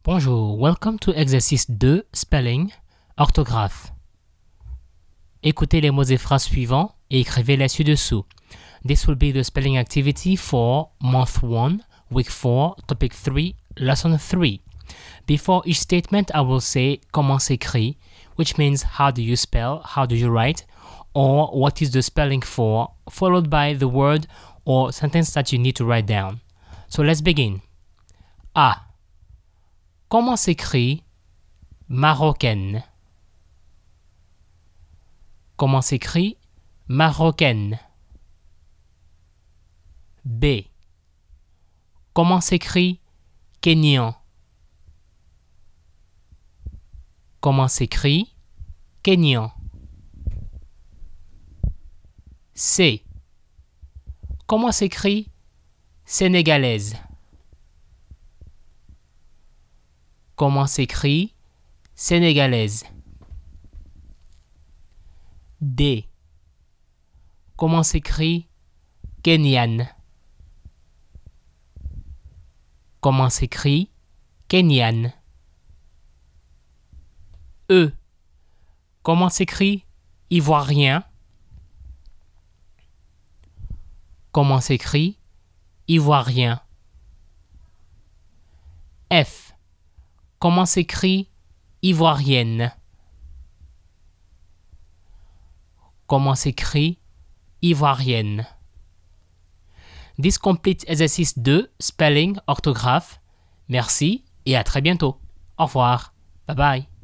Bonjour, welcome to exercice 2, spelling, orthographe. Écoutez les mots et phrases suivants et écrivez-les ci-dessous. This will be the spelling activity for month 1, week 4, topic 3, lesson 3. Before each statement, I will say comment s'écrit, which means how do you spell, how do you write, or what is the spelling for, followed by the word or sentence that you need to write down. So let's begin. A. Comment s'écrit marocaine? Comment s'écrit marocaine? B. Comment s'écrit kényan? Comment s'écrit kényan? C. Comment s'écrit sénégalaise? Comment s'écrit sénégalaise? D. Comment s'écrit kenyane? Comment s'écrit kenyane? E. Comment s'écrit ivoirien? Comment s'écrit ivoirien? F. Comment s'écrit ivoirienne? Comment s'écrit ivoirienne? This completes exercice 2, spelling, orthographe. Merci et à très bientôt. Au revoir. Bye bye.